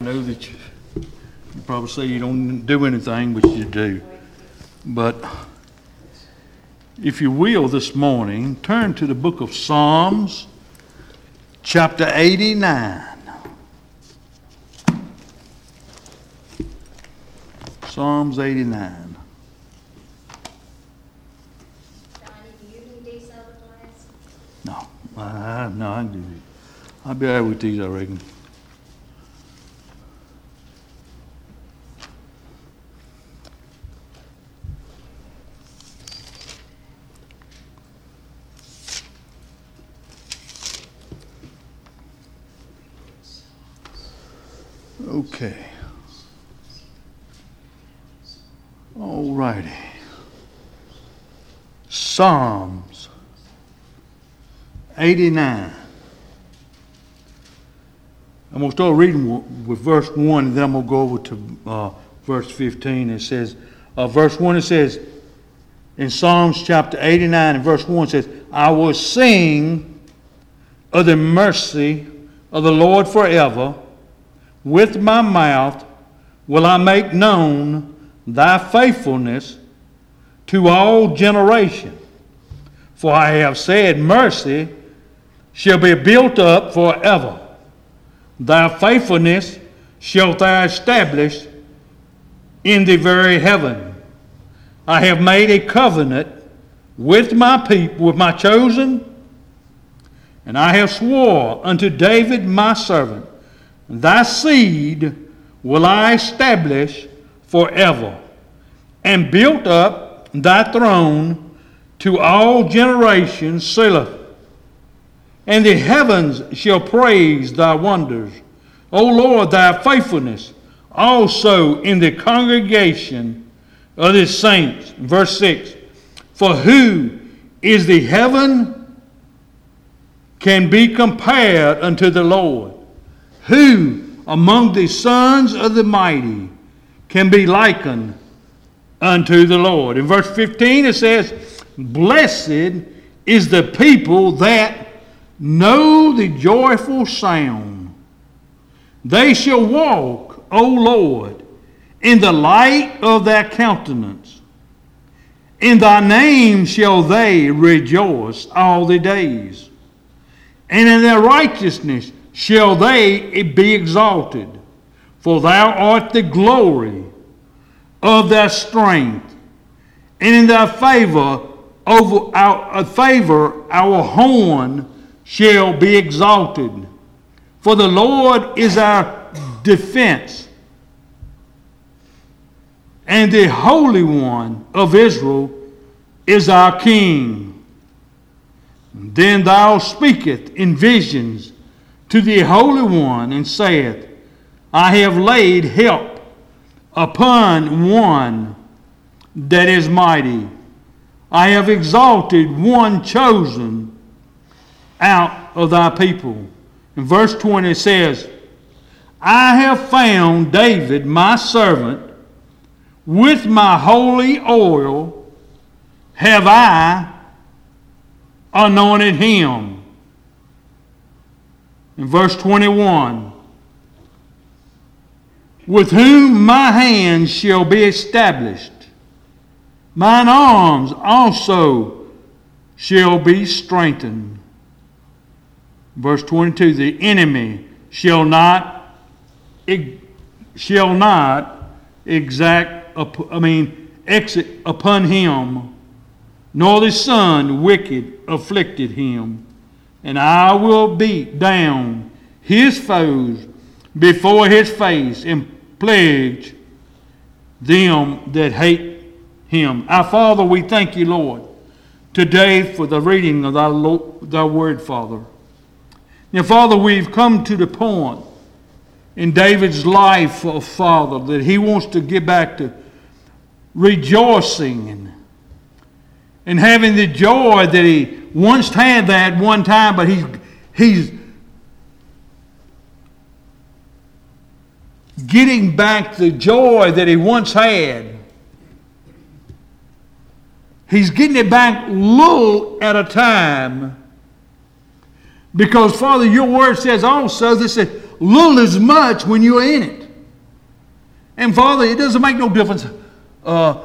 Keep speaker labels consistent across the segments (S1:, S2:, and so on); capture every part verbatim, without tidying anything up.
S1: know that you, you probably say you don't do anything, but you do. But if you will this morning, turn to the book of Psalms, chapter eighty-nine. Psalms eighty-nine.
S2: Johnny, do you need these other glasses?
S1: No, I, no, I can do it. I'll be all right with these, I reckon. Okay. All righty. Psalms eighty-nine. I'm going to start reading with verse one, and then I'm going to go over to uh, verse fifteen. It says, uh, verse one, it says, in Psalms chapter eighty-nine and verse one, it says, I will sing of the mercy of the Lord forever. With my mouth will I make known thy faithfulness to all generations. For I have said, mercy shall be built up forever. Thy faithfulness shalt thou establish in the very heaven. I have made a covenant with my people, with my chosen, and I have swore unto David my servant, thy seed will I establish forever, and built up thy throne to all generations, Selah. And the heavens shall praise thy wonders, O Lord, thy faithfulness, also in the congregation of the saints. Verse six, for who is the heaven can be compared unto the Lord? Who among the sons of the mighty can be likened unto the Lord? In verse fifteen it says, blessed is the people that know the joyful sound. They shall walk, O Lord, in the light of thy countenance. In thy name shall they rejoice all the days. And in their righteousness shall they be exalted. For thou art the glory of thy strength. And in thy favor, over our favor, our horn shall be exalted. For the Lord is our defense, and the Holy One of Israel is our King. Then thou speakest in visions to the Holy One, and saith, I have laid help upon one that is mighty. I have exalted one chosen out of thy people. In verse twenty it says, I have found David my servant, with my holy oil have I anointed him. In verse twenty-one, with whom my hands shall be established, mine arms also shall be strengthened. Verse twenty-two, the enemy shall not shall not exact I mean exit upon him, nor the son wicked afflicted him. And I will beat down his foes before his face, and plague them that hate him. Our Father, we thank you, Lord, today for the reading of thy, Lord, thy word, Father. Now, Father, we've come to the point in David's life, oh, Father, that he wants to get back to rejoicing and, and having the joy that he once had that one time, but he's, he's getting back the joy that he once had. He's getting it back little at a time. Because, Father, your word says also, this says, little as much when you're in it. And Father, it doesn't make no difference uh,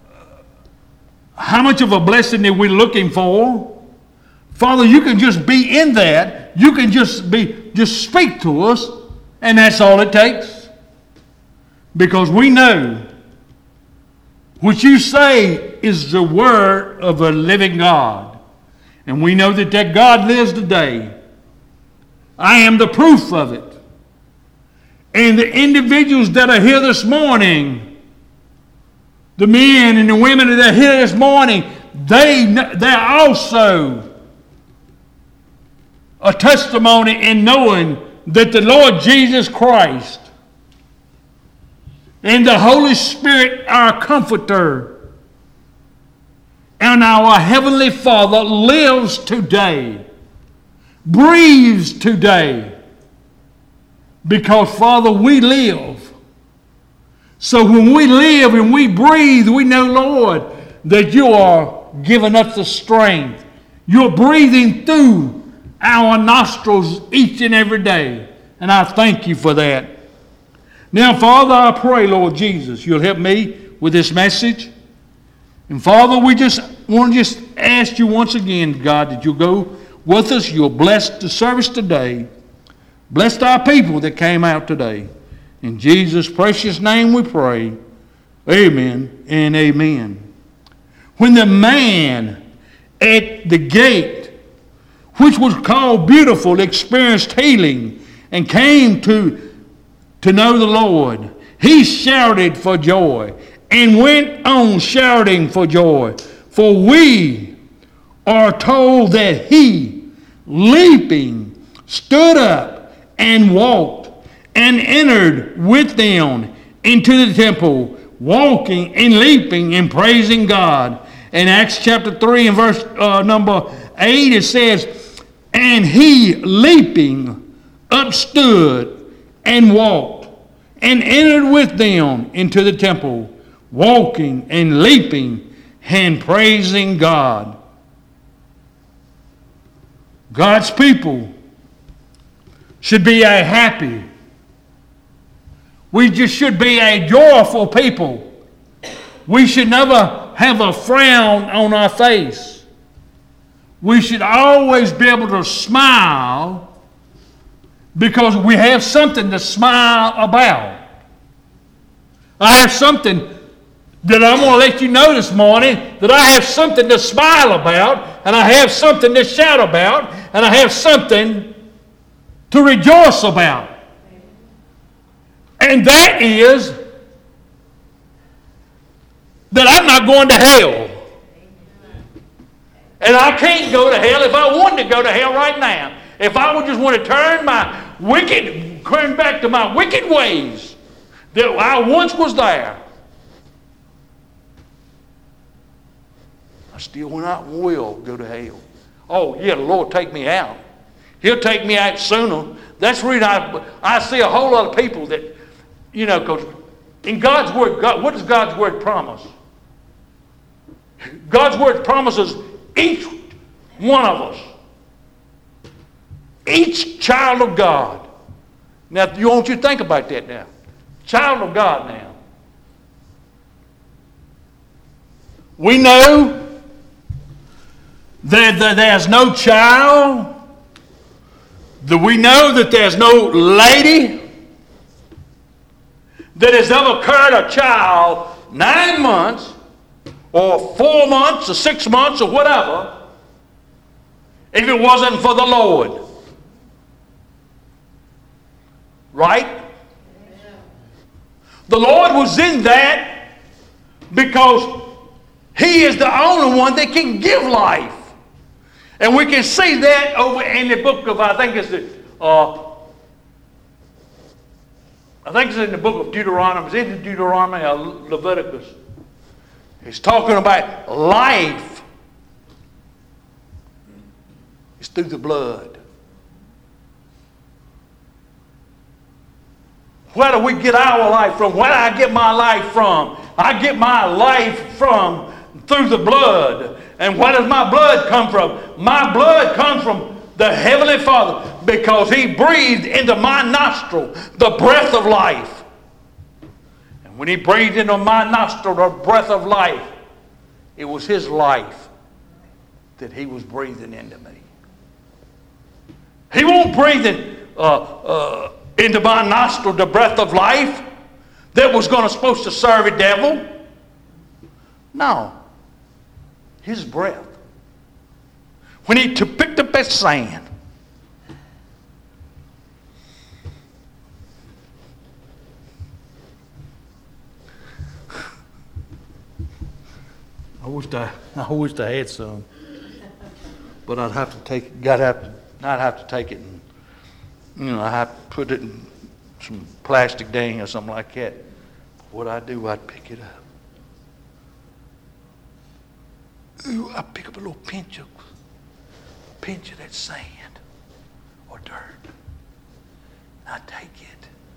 S1: how much of a blessing that we're looking for. Father, you can just be in that. You can just be, just speak to us, and that's all it takes. Because we know what you say is the word of a living God. And we know that that God lives today. I am the proof of it. And the individuals that are here this morning, the men and the women that are here this morning, they, they're also a testimony in knowing that the Lord Jesus Christ and the Holy Spirit, our Comforter, and our Heavenly Father lives today, breathes today. Because, Father, we live. So when we live and we breathe, we know, Lord, that you are giving us the strength. You're breathing through our nostrils each and every day. And I thank you for that. Now, Father, I pray, Lord Jesus, you'll help me with this message. And, Father, we just want to just ask you once again, God, that you'll go with us. You'll bless the service today. Bless our people that came out today. In Jesus' precious name we pray. Amen and amen. When the man at the gate, which was called Beautiful, experienced healing and came to, to know the Lord, he shouted for joy and went on shouting for joy. For we are told that he, leaping, stood up and walked and entered with them into the temple, walking and leaping and praising God. In Acts chapter three and verse uh, number eight, it says, and he leaping up stood and walked and entered with them into the temple, walking and leaping and praising God. God's people should be a happy. We just should be a joyful people. We should never have a frown on our face. We should always be able to smile because we have something to smile about. I have something that I'm going to let you know this morning, that I have something to smile about, and I have something to shout about, and I have something to rejoice about. And that is that I'm not going to hell. And I can't go to hell if I wanted to go to hell right now. If I would just want to turn my wicked, turn back to my wicked ways that I once was there, I still not will go to hell. Oh, yeah, the Lord take me out. He'll take me out sooner. That's the reason I, I see a whole lot of people that, you know, because in God's Word, God, what does God's Word promise? God's Word promises each one of us, each child of God. Now, you want you to think about that now. Child of God now. We know that, that there's no child. That we know that there's no lady that has ever carried a child nine months or four months or six months or whatever if it wasn't for the Lord. Right? The Lord was in that because He is the only one that can give life. And we can see that over in the book of, I think it's the, uh, I think it's in the book of Deuteronomy. It's in Deuteronomy or Leviticus. It's talking about life. It's through the blood. Where do we get our life from? Where do I get my life from? I get my life from through the blood. And where does my blood come from? My blood comes from the Heavenly Father. because he breathed into my nostril the breath of life. And when he breathed into my nostril the breath of life, it was his life that he was breathing into me. He won't breathe in, uh, uh, into my nostril the breath of life that was going to supposed to serve a devil. No. His breath. When he took, picked up that sand, I wished I, I wished I had some, but I'd have to take it. Gotta have to, I'd have to take it, and you know, I have to put it in some plastic ding or something like that. What I do, I'd pick it up. Ooh, I pick up a little pinch of, pinch of that sand or dirt. And I take it.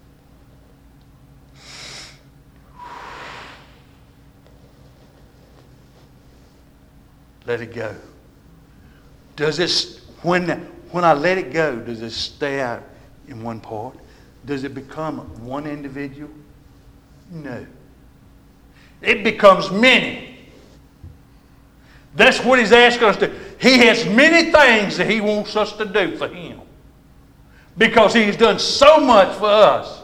S1: Let it go. Does it, when, when I let it go, does it stay out in one part? Does it become one individual? No. It becomes many. That's what he's asking us to do. He has many things that he wants us to do for him, because he's done so much for us.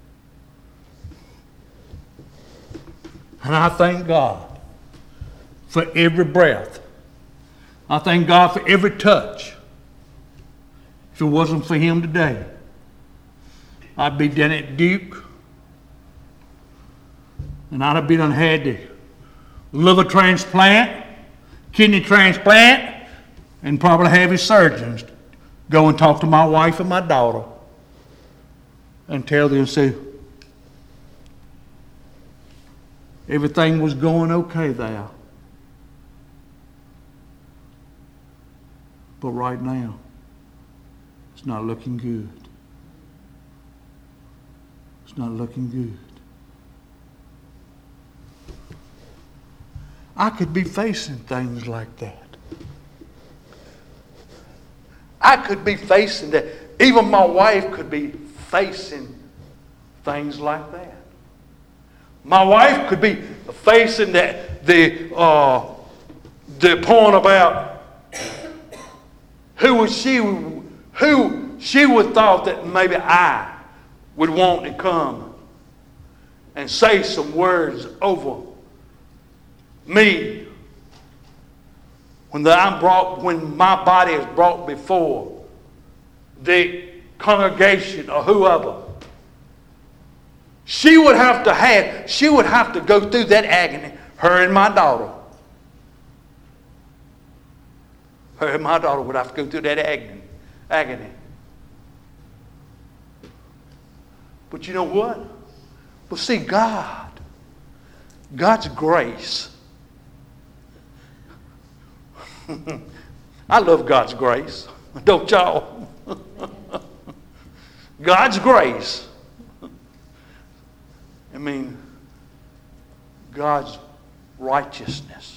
S1: And I thank God for every breath. I thank God for every touch. If it wasn't for him today, I'd be down at Duke, and I'd have been done had the liver transplant, kidney transplant, and probably have his surgeons go and talk to my wife and my daughter and tell them, say, everything was going okay there. But right now, it's not looking good. It's not looking good. I could be facing things like that. I could be facing that. Even my wife could be facing things like that. My wife could be facing that the uh, the point about who was she who she would thought that maybe I would want to come and say some words over me when the, I'm brought when my body is brought before the congregation or whoever. She would have to have she would have to go through that agony, her and my daughter. Her and my daughter would have to go through that agony. agony. But you know what? Well, see, God, God's grace. I love God's grace. Don't y'all? God's grace. I mean, God's righteousness.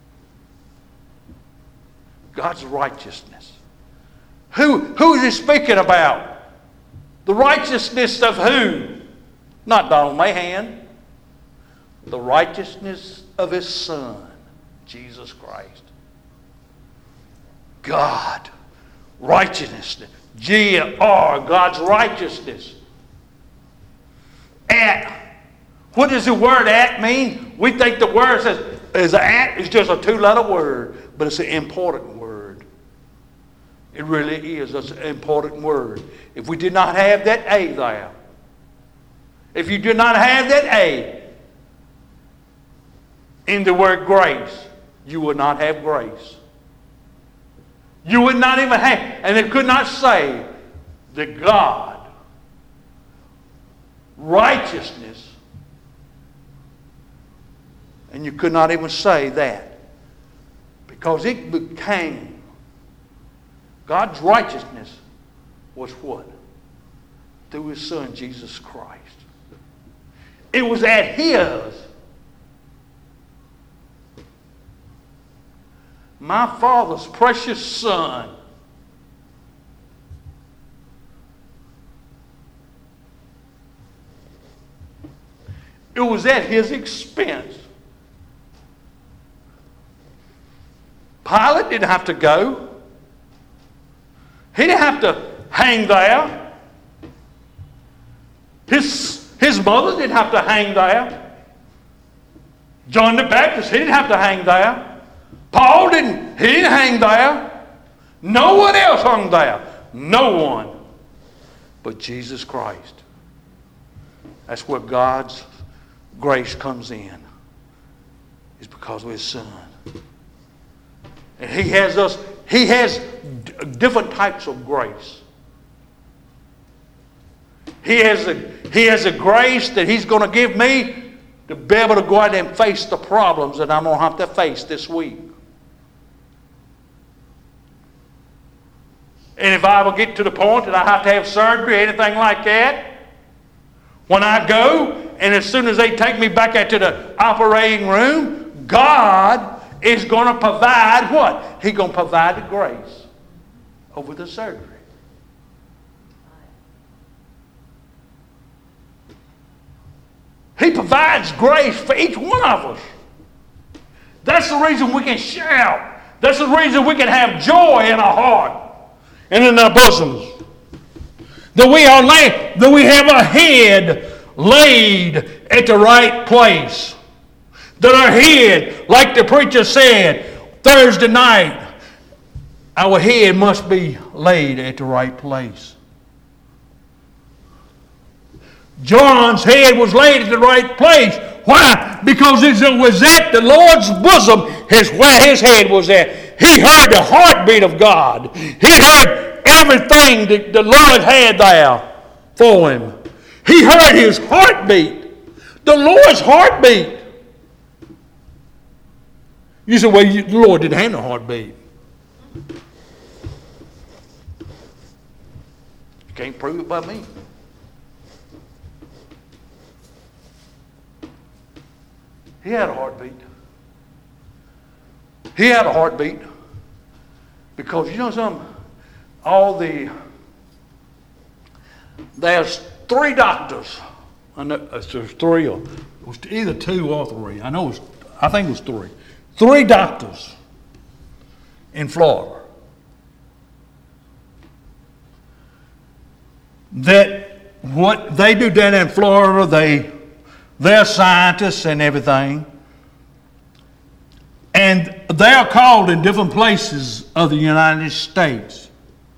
S1: God's righteousness. Who, who is he speaking about? The righteousness of who? Not Donald Mahan. The righteousness of his Son, Jesus Christ. God. Righteousness. G R, God's righteousness. At. What does the word at mean? We think the word says is at is just a two-letter word, but it's an important word. It really is. It's an important word. If we did not have that A there, if you did not have that A in the word grace, you would not have grace. You would not even have, and it could not say that God, righteousness, and you could not even say that, because it became, God's righteousness was what? Through his Son, Jesus Christ. It was at his. My Father's precious Son. It was at his expense. Pilate didn't have to go. He didn't have to hang there. His, his mother didn't have to hang there. John the Baptist, he didn't have to hang there. Paul didn't, he didn't hang there. No one else hung there. No one but Jesus Christ. That's where God's grace comes in. It's because of His Son. And He has us, He has d- different types of grace. He has a, he has a grace that He's going to give me to be able to go out and face the problems that I'm going to have to face this week. And if I will get to the point that I have to have surgery or anything like that, when I go, and as soon as they take me back into the operating room, God is going to provide what? He's going to provide the grace over the surgery. He provides grace for each one of us. That's the reason we can shout. That's the reason we can have joy in our heart and in our bosoms. That we are laid, that we have our head laid at the right place. That our head, like the preacher said Thursday night, our head must be laid at the right place. John's head was laid at the right place. Why? Because it was at the Lord's bosom is where his head was at. He heard the heartbeat of God. He heard everything that the Lord had there for him. He heard His heartbeat. The Lord's heartbeat. You say, well, you, the Lord didn't have no heartbeat. You can't prove it by me. He had a heartbeat. He had a heartbeat. Because you know something? All the... There's three doctors. I know there's three or it was either two or three. I know it was, I think it was three. Three doctors in Florida that what they do down in Florida, they they're scientists and everything. And they're called in different places of the United States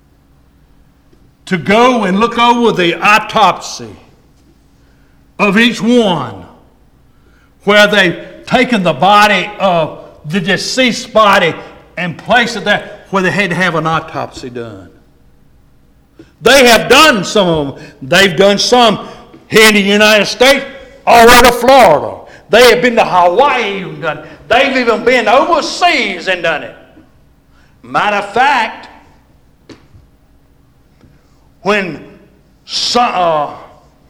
S1: to go and look over the autopsy of each one, where they've taken the body of the deceased body and placed it there where they had to have an autopsy done. They have done some of them. They've done some here in the United States, all over Florida. They have been to Hawaii and done it. They've even been overseas and done it. Matter of fact, when some, uh,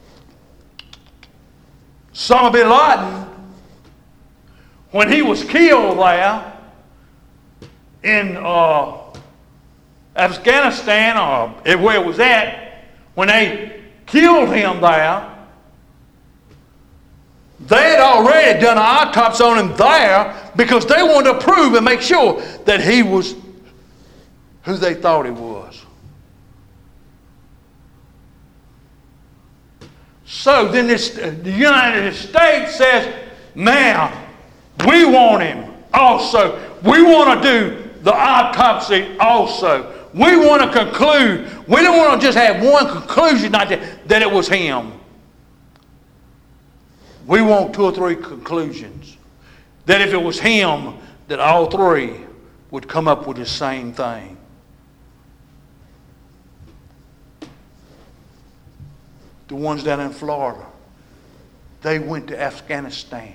S1: Osama bin Laden, when he was killed there in uh, Afghanistan, or where it was at, when they killed him there, they had already done an autopsy on him there because they wanted to prove and make sure that he was who they thought he was. So then this, the United States says, now, we want him also. We want to do the autopsy also. We want to conclude. We don't want to just have one conclusion like that, that it was him. We want two or three conclusions. That if it was him, that all three would come up with the same thing. The ones down in Florida, they went to Afghanistan.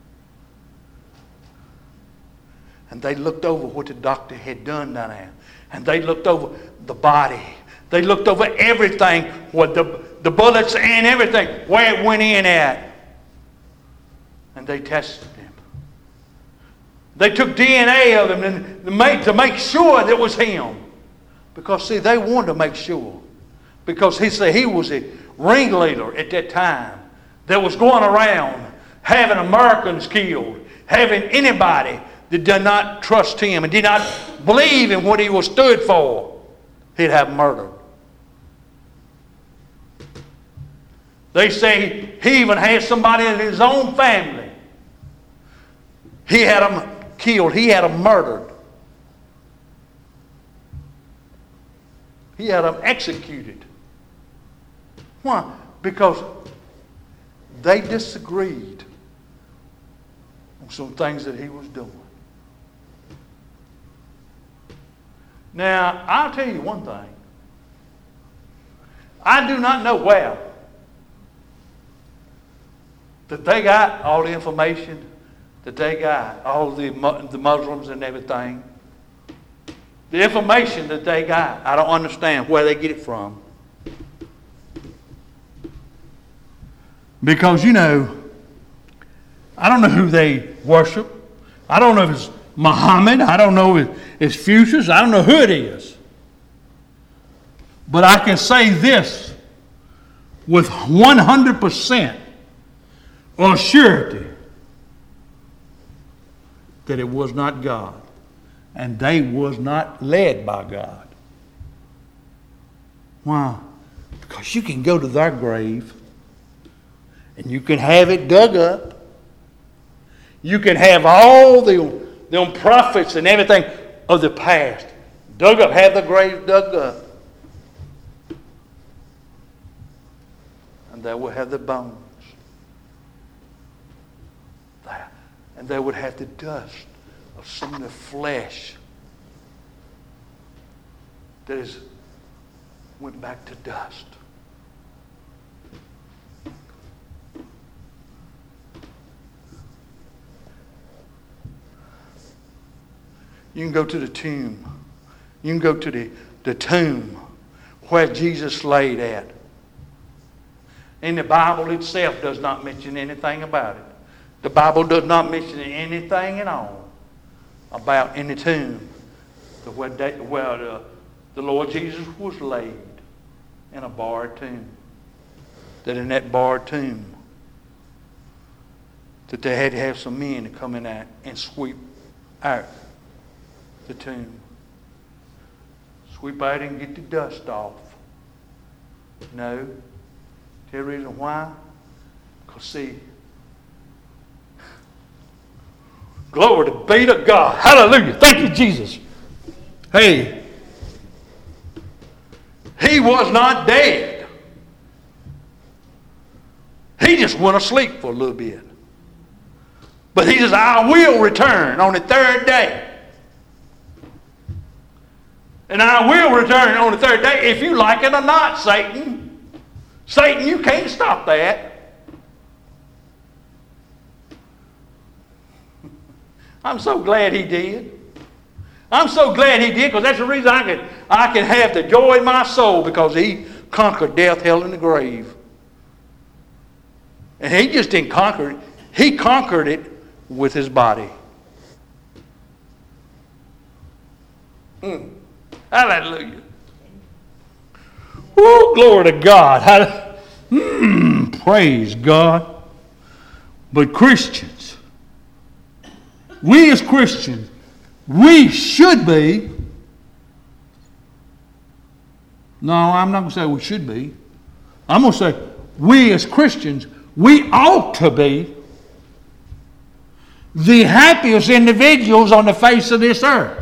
S1: And they looked over what the doctor had done down there. And they looked over the body. They looked over everything, what the, the bullets and everything, where it went in at. And they tested him. They took D N A of him and to make, to make sure that it was him. Because, see, they wanted to make sure. Because he said he was a ringleader at that time that was going around having Americans killed, having anybody that did not trust him and did not believe in what he was stood for, he'd have murdered. They say he even had somebody in his own family. He had them killed. He had them murdered. He had them executed. Why? Because they disagreed on some things that he was doing. Now, I'll tell you one thing. I do not know where that they got all the information that they got, all the, the Muslims and everything. The information that they got, I don't understand where they get it from. Because, you know, I don't know who they worship. I don't know if it's Muhammad. I don't know if it's Fuchsius. I don't know who it is. But I can say this with one hundred percent of surety that it was not God. And they was not led by God. Why? Because you can go to their grave and you can have it dug up. You can have all the them prophets and everything of the past dug up, have the grave dug up. And they will have the bones. And they would have the dust of some of the flesh that is went back to dust. You can go to the tomb. You can go to the, the tomb where Jesus laid at. And the Bible itself does not mention anything about it. The Bible does not mention anything at all about in the tomb where, they, where the, the Lord Jesus was laid in a barred tomb. That in that barred tomb, that they had to have some men to come in there and sweep out the tomb. Sweep out and get the dust off. No. Tell you the reason why? Because see, glory to be to God. Hallelujah. Thank you, Jesus. Hey, he was not dead. He just went asleep for a little bit. But he says, I will return on the third day. And I will return on the third day if you like it or not, Satan. Satan, you can't stop that. I'm so glad he did. I'm so glad he did because that's the reason I can, I can have the joy in my soul because he conquered death, hell, and the grave. And he just didn't conquer it. He conquered it with his body. Mm. Hallelujah. Oh, glory to God. Mm, praise God. But Christians, we as Christians, we should be. No, I'm not going to say we should be. I'm going to say we as Christians, we ought to be the happiest individuals on the face of this earth.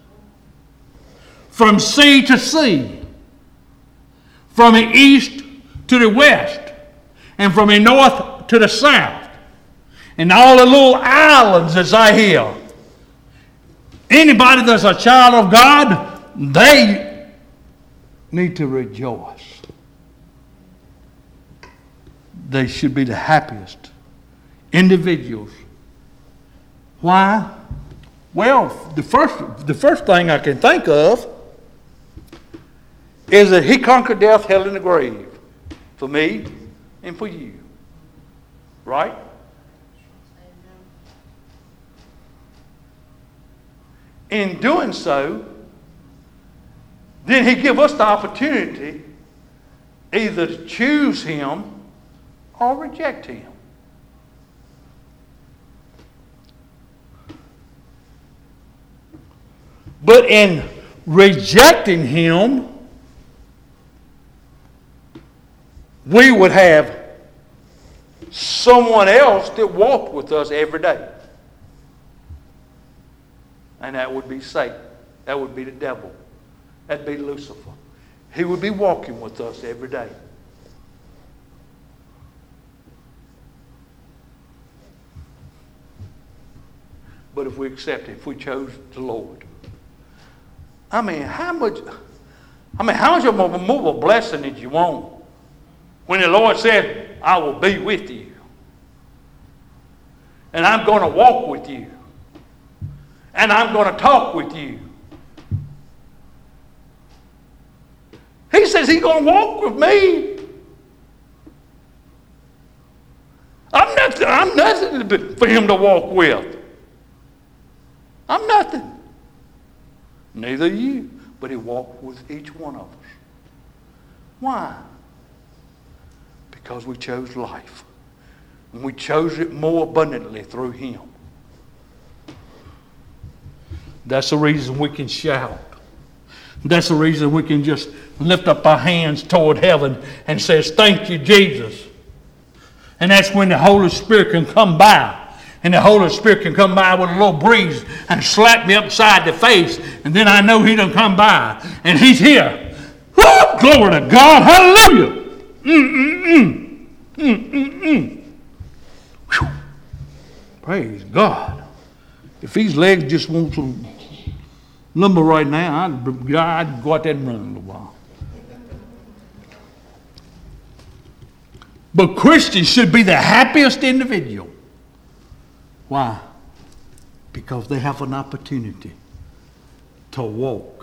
S1: From sea to sea. From the east to the west. And from the north to the south. And all the little islands that's out here. Anybody that's a child of God, they need to rejoice. They should be the happiest individuals. Why? Well, the first, the first thing I can think of is that he conquered death, hell, and the grave. For me and for you. Right? In doing so, then he give us the opportunity either to choose him or reject him. But in rejecting Him, we would have someone else that walked with us every day. And that would be Satan. That would be the devil. That'd be Lucifer. He would be walking with us every day. But if we accept it, if we chose the Lord, I mean, how much, I mean, how much of a more of a blessing did you want when the Lord said, I will be with you, and I'm going to walk with you, and I'm going to talk with you. He says He's going to walk with me. I'm nothing, I'm nothing for Him to walk with. I'm nothing. Neither are you. But He walked with each one of us. Why? Because we chose life. And we chose it more abundantly through Him. That's the reason we can shout. That's the reason we can just lift up our hands toward heaven and says, thank you, Jesus. And that's when the Holy Spirit can come by. And the Holy Spirit can come by with a little breeze and slap me upside the face. And then I know He done come by. And He's here. Woo! Glory to God. Hallelujah. Mm-mm-mm. Mm-mm-mm. Whew. Praise God. If these legs just want some lumber right now, I'd, I'd go out there and run a little while. But Christians should be the happiest individual. Why? Because they have an opportunity to walk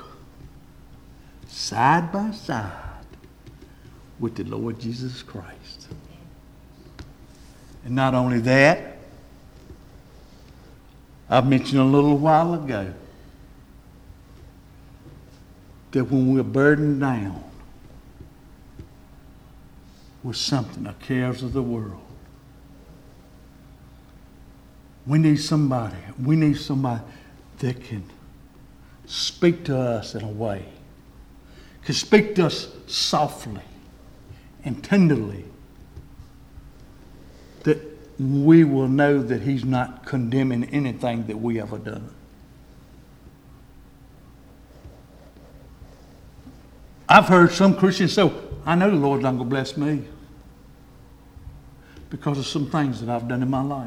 S1: side by side with the Lord Jesus Christ. And not only that, I mentioned a little while ago that when we're burdened down with something, the cares of the world, we need somebody, we need somebody that can speak to us in a way, can speak to us softly and tenderly, that we will know that He's not condemning anything that we ever done. I've heard some Christians say, I know the Lord's not going to bless me because of some things that I've done in my life.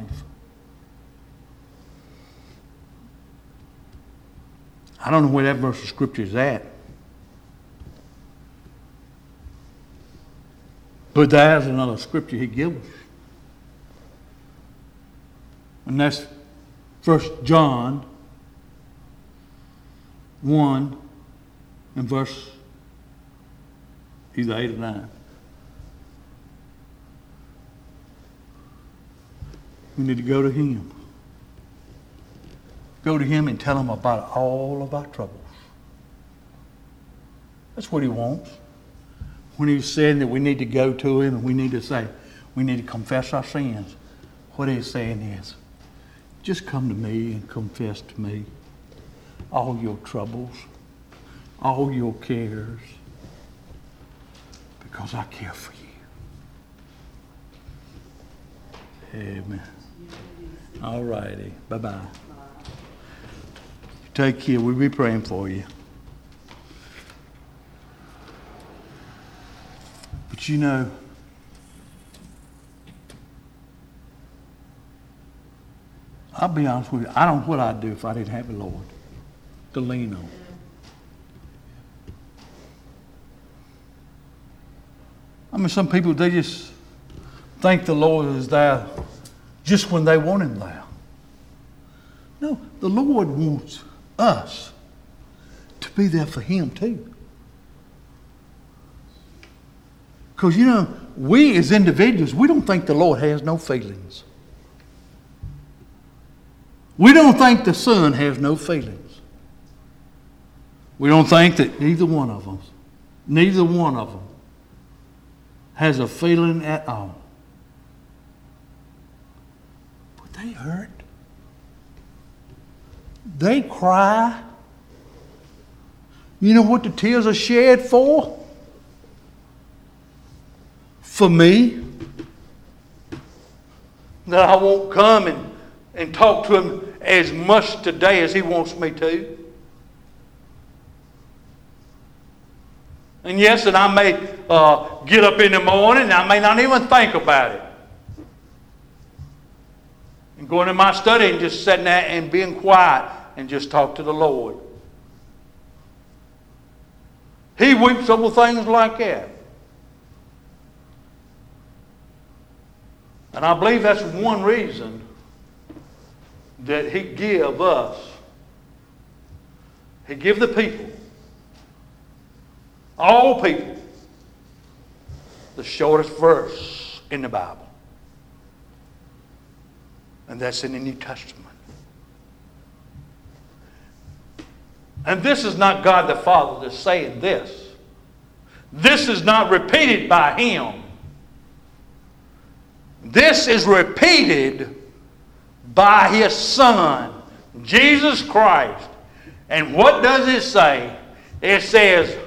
S1: I don't know where that verse of Scripture is at. But there's another Scripture He gives us. And that's First John one and verse either eight or nine. We need to go to Him. Go to Him and tell Him about all of our troubles. That's what He wants. When He's saying that we need to go to Him and we need to say, we need to confess our sins, what He's saying is, just come to me and confess to me all your troubles, all your cares, because I care for you. Amen. All righty. Bye-bye. Take care. We'll be praying for you. But you know, I'll be honest with you, I don't know what I'd do if I didn't have the Lord to lean on. I mean, some people, they just think the Lord is there just when they want Him there. No, the Lord wants us to be there for Him too. Because, you know, we as individuals, we don't think the Lord has no feelings. We don't think the Son has no feelings. We don't think that neither one of them, neither one of them has a feeling at all. But they hurt. They cry. You know what the tears are shed for? For me. That I won't come and, and talk to him as much today as he wants me to. And yes, and I may uh, get up in the morning and I may not even think about it. And going in my study and just sitting there and being quiet and just talk to the Lord. He weeps over things like that. And I believe that's one reason that he give us, he give the people, all people, the shortest verse in the Bible. And that's in the New Testament. And this is not God the Father that's saying this. This is not repeated by him. This is repeated by his Son, Jesus Christ. And what does it say? It says,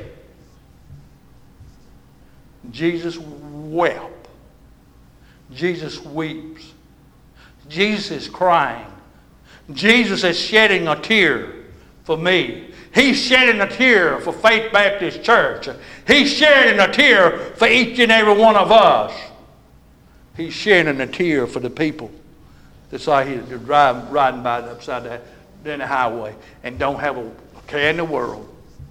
S1: Jesus wept. Jesus weeps. Jesus is crying. Jesus is shedding a tear for me. He's shedding a tear for Faith Baptist Church. He's shedding a tear for each and every one of us. He's shedding a tear for the people that's out here driving, riding by the upside the, down the highway and don't have a care in the world.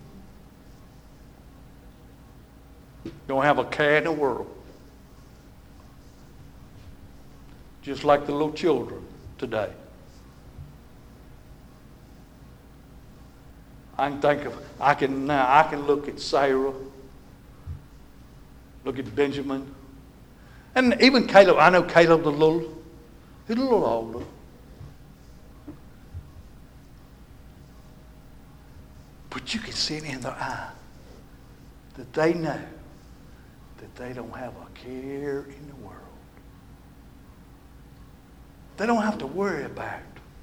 S1: Don't have a care in the world. Just like the little children today. I can think of, I can now, I can look at Sarah, look at Benjamin, and even Caleb. I know Caleb's a little, he's a little older. But you can see it in their eye that they know that they don't have a care in the world. They don't have to worry about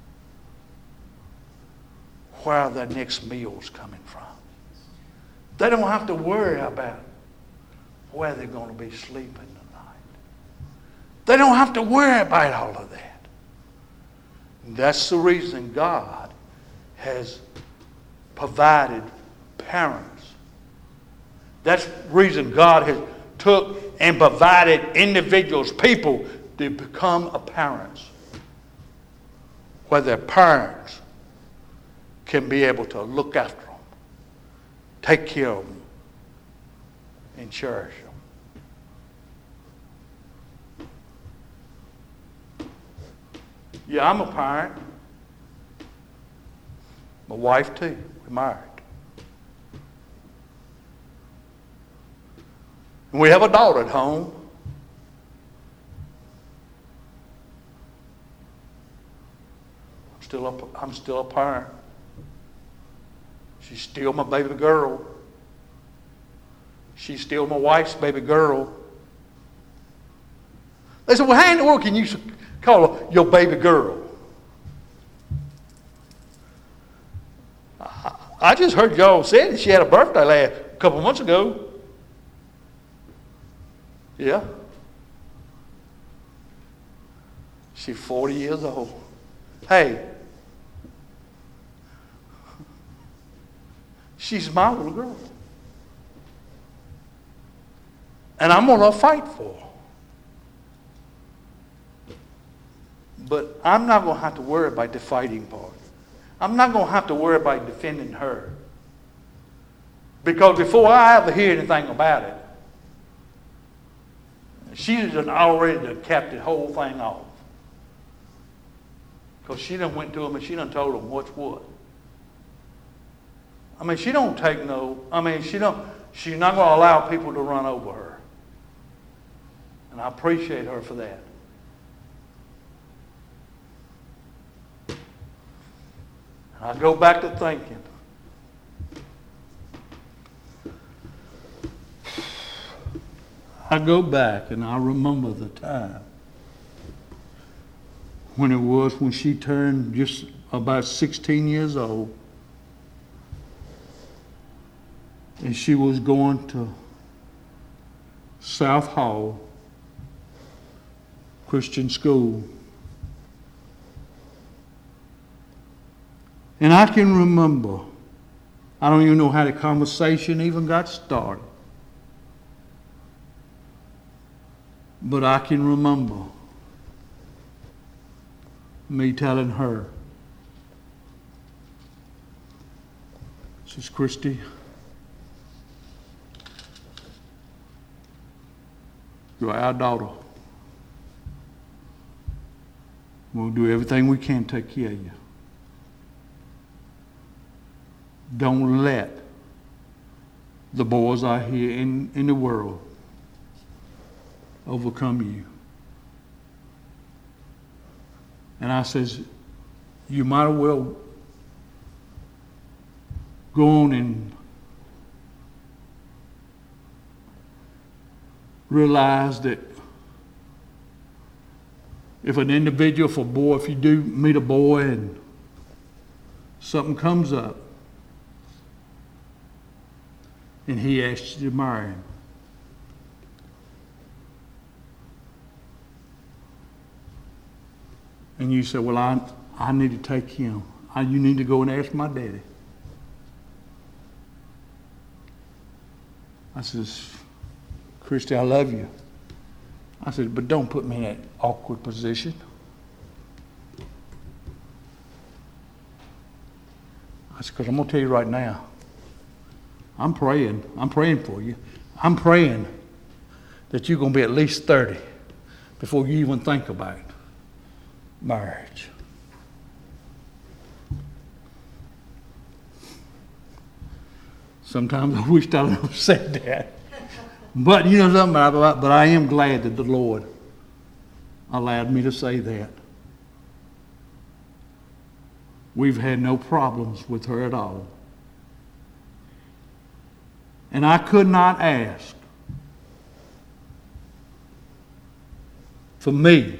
S1: where their next meal's coming from. They don't have to worry about where they're going to be sleeping tonight. They don't have to worry about all of that. And that's the reason God has provided parents. That's the reason God has took and provided individuals, people, to become a parents. Where their parents can be able to look after them, take care of them, and cherish them. Yeah, I'm a parent. My wife too. We're married. And we have a daughter at home. I'm still a, I'm still a parent. She's still my baby girl. She's still my wife's baby girl. They said, well, how in the world can you call her your baby girl? I, I just heard y'all say that she had a birthday last a couple months ago. Yeah. She's forty years old. Hey. She's my little girl. And I'm going to fight for her. But I'm not going to have to worry about the fighting part. I'm not going to have to worry about defending her. Because before I ever hear anything about it, she's already capped the whole thing off. Because she done went to them and she done told them what's what. I mean, she don't take no, I mean, she don't, she's not going to allow people to run over her. And I appreciate her for that. And I go back to thinking, I go back and I remember the time when it was when she turned just about sixteen years old. and she was going to South Hall Christian School. And I can remember, I don't even know how the conversation even got started, but I can remember me telling her, says, Christy, you're our daughter. We'll do everything we can to take care of you. Don't let the boys out here in, in the world overcome you. And I says, you might as well go on and realize that if an individual, if a boy, if you do meet a boy and something comes up and he asks you to marry him, and you say, well, I, I need to take him. I, you need to go and ask my daddy. I says, Christy, I love you. I said, but don't put me in that awkward position. I said, because I'm going to tell you right now, I'm praying. I'm praying for you. I'm praying that you're going to be at least thirty before you even think about marriage. Sometimes I wished I would have said that. But you know something, but I am glad that the Lord allowed me to say that. We've had no problems with her at all. And I could not ask for me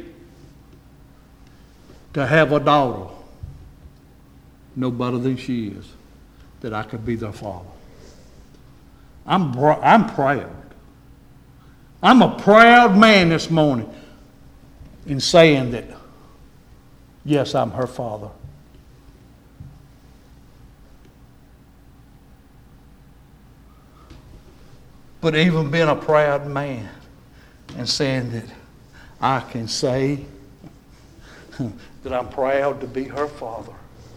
S1: to have a daughter no better than she is, that I could be their father. I'm, br- I'm proud. I'm a proud man this morning in saying that, yes, I'm her father. But even being a proud man and saying that I can say that I'm proud to be her father.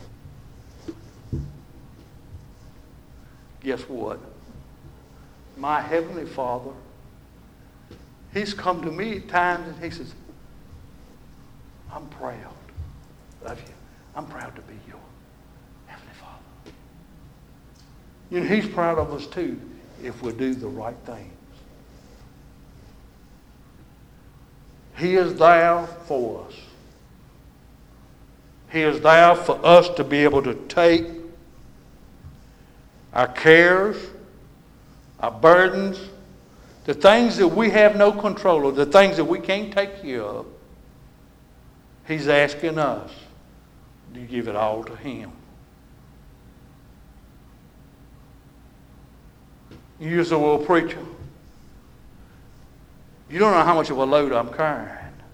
S1: Guess what? My Heavenly Father, He's come to me at times and He says, I'm proud of you. I'm proud to be your Heavenly Father. You know, He's proud of us too if we do the right things. He is there for us. He is there for us to be able to take our cares, our burdens, the things that we have no control of, the things that we can't take care of. He's asking us to give it all to Him. You say, well, preacher, you don't know how much of a load I'm carrying.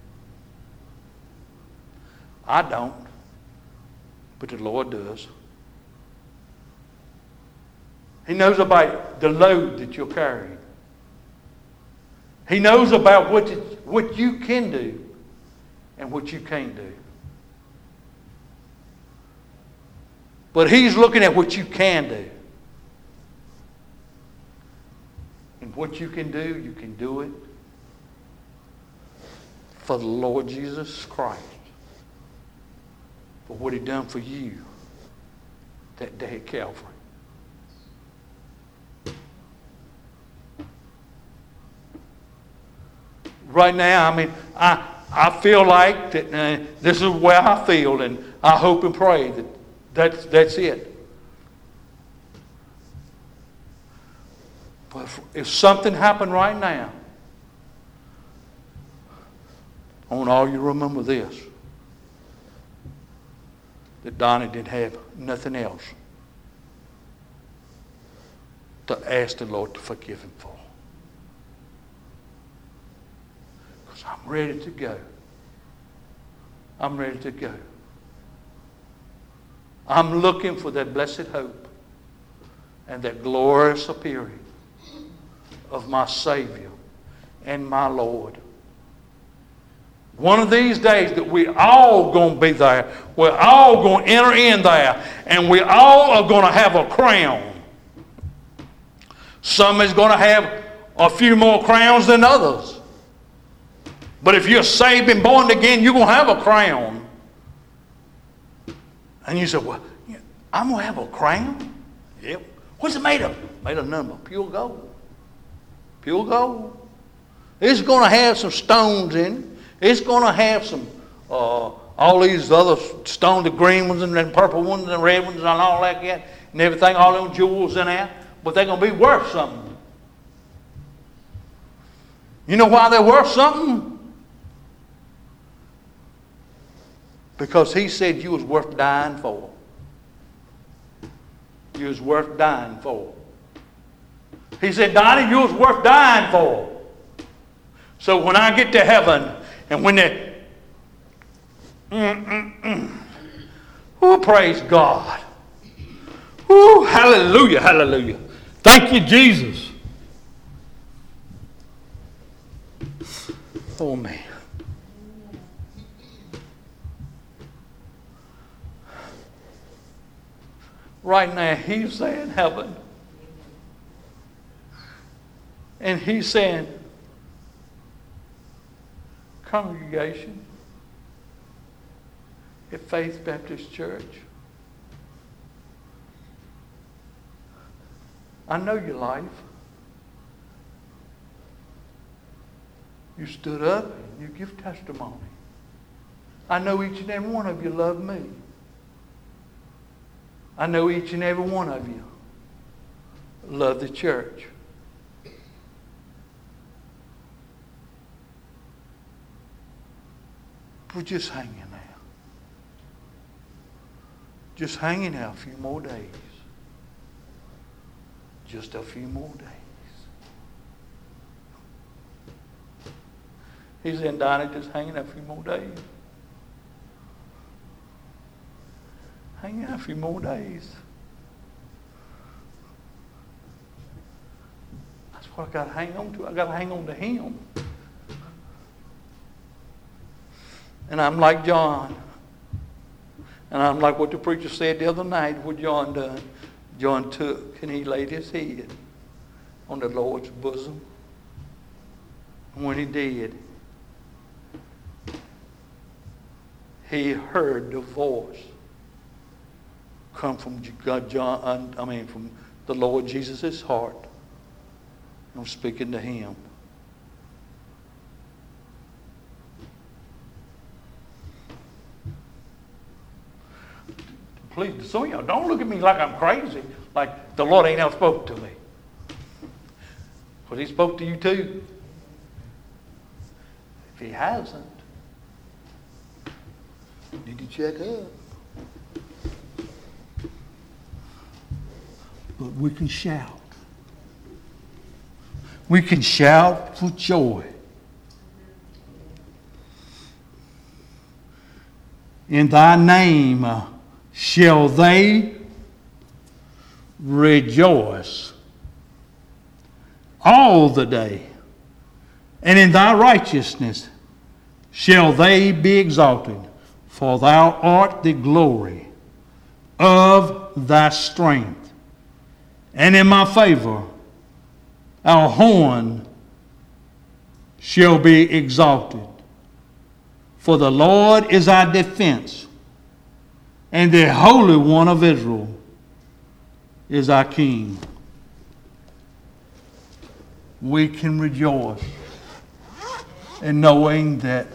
S1: I don't, but the Lord does. He knows about the load that you're carrying. He knows about what, it, what you can do and what you can't do. But He's looking at what you can do. And what you can do, you can do it for the Lord Jesus Christ. For what He done for you that day at Calvary. Right now, I mean, I I feel like that uh, this is where I feel, and I hope and pray that that's, that's it. But if, if something happened right now, I want all you to remember this, that Donnie didn't have nothing else. to ask the Lord to forgive him for. Because I'm ready to go. I'm ready to go. I'm looking for that blessed hope and that glorious appearing of my Savior and my Lord. One of these days that we all going to be there. We're all going to enter in there. And we all are going to have a crown. Some is going to have a few more crowns than others. But if you're saved and born again, you're going to have a crown. And you say, well, I'm going to have a crown? Yep. What's it made of? Made of nothing but pure gold. Pure gold. It's going to have some stones in it. It's going to have some, uh, all these other stones, the green ones and the purple ones and the red ones and all that, and everything, all them jewels in there. But they're going to be worth something. You know why they're worth something? Because he said you was worth dying for. You was worth dying for. He said, Donnie, you was worth dying for. So when I get to heaven, and when they, mm, mm, mm, oh, praise God. Oh, hallelujah, hallelujah. Thank you, Jesus. Oh, man. Right now, he's saying heaven. And he's saying, congregation at Faith Baptist Church, I know your life. You stood up and you give testimony. I know each and every one of you love me. I know each and every one of you love the church. But just hang in there. Just hang in there a few more days. Just a few more days. He's in Donnie, just hanging there a few more days. Hang in a few more days. That's what I got to hang on to. I got to hang on to him. And I'm like John. And I'm like what the preacher said the other night, what John done. John took and he laid his head on the Lord's bosom. And when he did, he heard the voice come from God, John, I mean from the Lord Jesus' heart. I'm speaking to him. Please, some of y'all don't look at me like I'm crazy, like the Lord ain't ever spoke to me. But he spoke to you too. If he hasn't, you need to check up. But we can shout. We can shout for joy. In thy name uh, shall they rejoice all the day, and in thy righteousness shall they be exalted, for thou art the glory of thy strength. And in my favor, our horn shall be exalted. For the Lord is our defense, and the Holy One of Israel is our King. We can rejoice in knowing that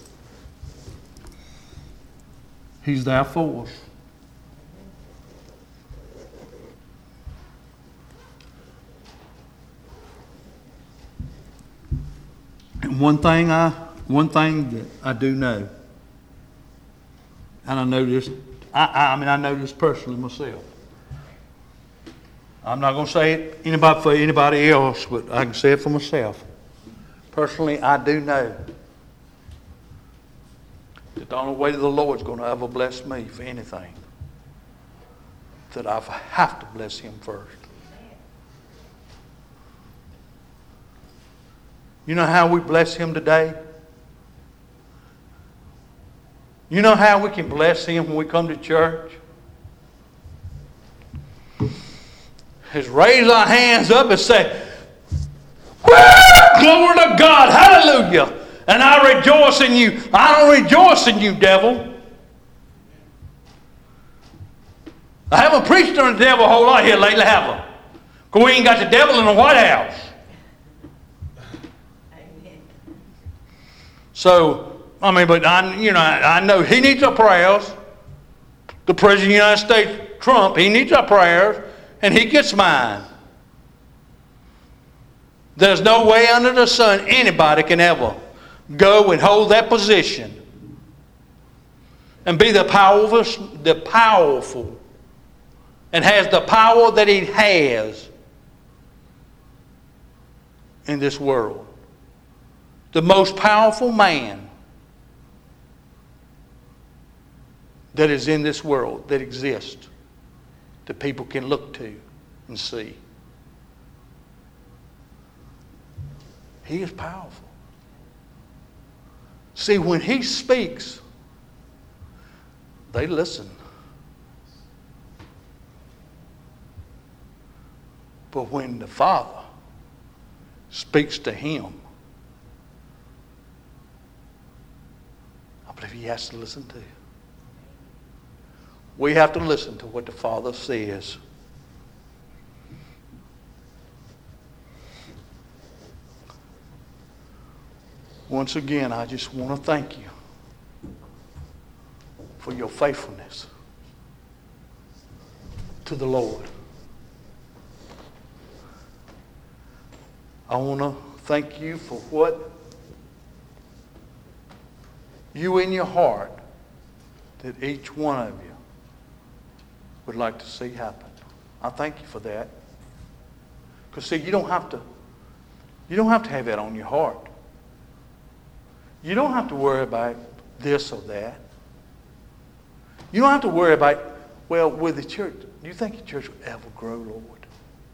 S1: He's there for us. And one thing I, one thing that I do know, and I know this, I, I mean I know this personally myself. I'm not going to say it anybody for anybody else, but I can say it for myself. Personally, I do know that the only way the Lord's going to ever bless me for anything, that I have to bless Him first. You know how we bless Him today? You know how we can bless Him when we come to church? Is raise our hands up and say, glory to God, hallelujah. And I rejoice in you. I don't rejoice in you, devil. I haven't preached on the devil a whole lot here lately, have I? Because we ain't got the devil in the White House. Amen. So, I mean, but I, you know, I, I know he needs our prayers. The President of the United States, Trump, he needs our prayers, and he gets mine. There's no way under the sun anybody can ever go and hold that position and be the powerful, the powerful, and has the power that he has in this world. The most powerful man that is in this world, that exists, that people can look to and see. He is powerful. See, when he speaks, they listen. But when the Father speaks to him, I believe he has to listen to. We have to listen to what the Father says. Once again, I just want to thank you for your faithfulness to the Lord. I want to thank you for what you in your heart that each one of you would like to see happen. I thank you for that. Because see, you don't have to you don't have to have that on your heart. You don't have to worry about this or that. You don't have to worry about, well, with the church, do you think the church will ever grow, Lord?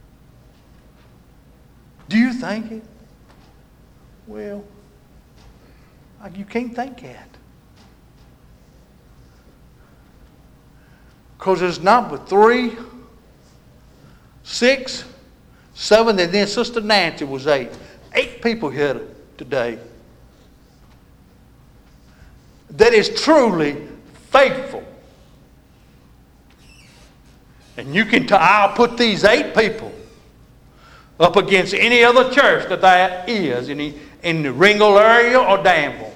S1: Do you think it? Well, you can't think that. Because there's not but three, six, seven, and then Sister Nancy was eight. Eight people here today that is truly faithful. And you can, t- I'll put these eight people up against any other church that there is in the, in the Ringgold area or Danville.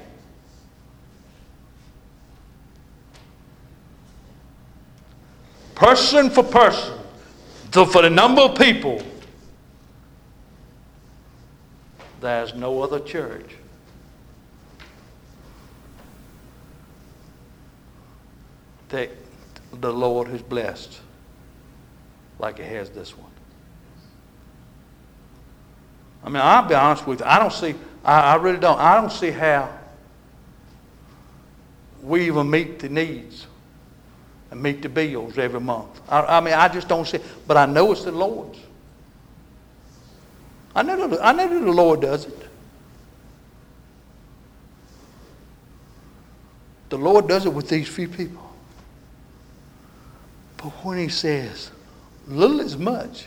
S1: Person for person, so for the number of people, there's no other church that the Lord has blessed like He has this one. I mean, I'll be honest with you. I don't see, I, I really don't, I don't see how we even meet the needs and meet the bills every month. I, I mean, I just don't see it. But I know it's the Lord's. I know, the, I know that the Lord does it. The Lord does it with these few people. But when He says, little is much,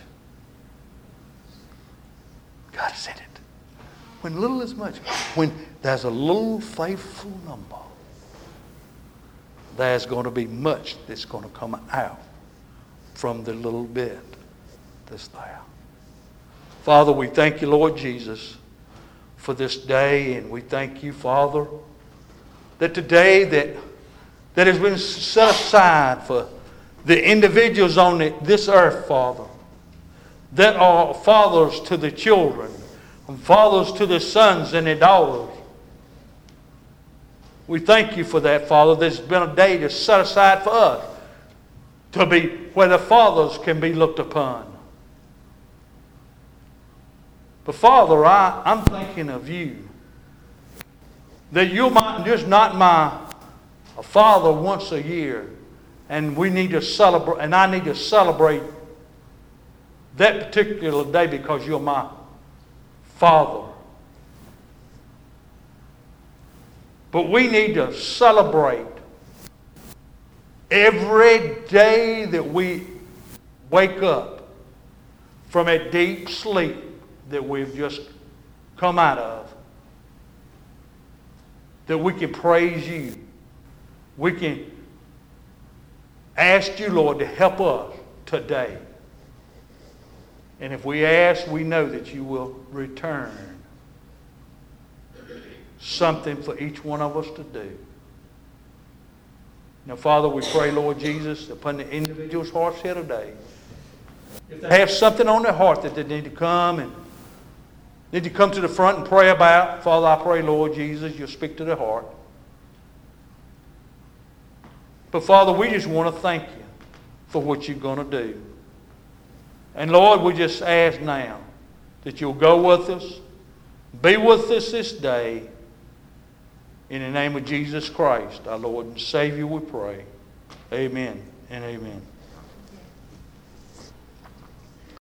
S1: God said it. When little is much, when there's a little faithful number, there's going to be much that's going to come out from the little bit that's there. Father, we thank you, Lord Jesus, for this day, and we thank you, Father, that today that, that has been set aside for the individuals on the, this earth, Father, that are fathers to the children, and fathers to the sons and the daughters. We thank you for that, Father. There's been a day to set aside for us to be where the fathers can be looked upon. But Father, I, I'm thinking of you. That you're my, just not my a father once a year. And we need to celebrate, and I need to celebrate that particular day because you're my Father. But we need to celebrate every day that we wake up from a deep sleep that we've just come out of. That we can praise you. We can ask you, Lord, to help us today. And if we ask, we know that you will return something for each one of us to do. Now, Father, we pray, Lord Jesus, upon the individual's hearts here today. If they have something on their heart that they need to come and need to come to the front and pray about, Father, I pray, Lord Jesus, you'll speak to their heart. But Father, we just want to thank you for what you're going to do. And Lord, we just ask now that you'll go with us, be with us this day. In the name of Jesus Christ, our Lord and Savior, we pray. Amen and amen.